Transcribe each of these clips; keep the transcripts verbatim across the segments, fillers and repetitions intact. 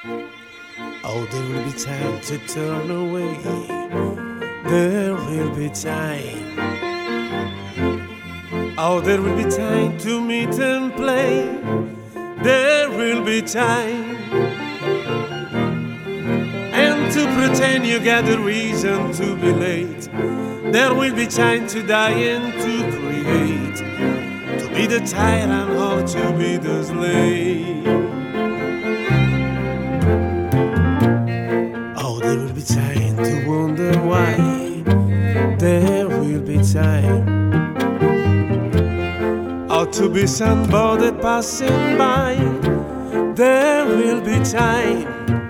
Oh, there will be time to turn away. There will be time. Oh, there will be time to meet and play. There will be time. And to pretend you got a reason to be late. There will be time to die and to create. To be the tyrant or to be the slave. Oh, there will be time to wonder why. There will be time. Oh, to be somebody passing by. There will be time.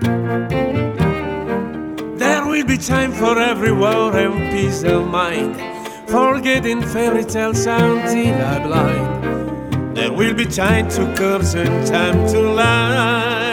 There will be time for every war and peace of mind. Forgetting fairy tales until I'm blind. There will be time to curse and time to lie.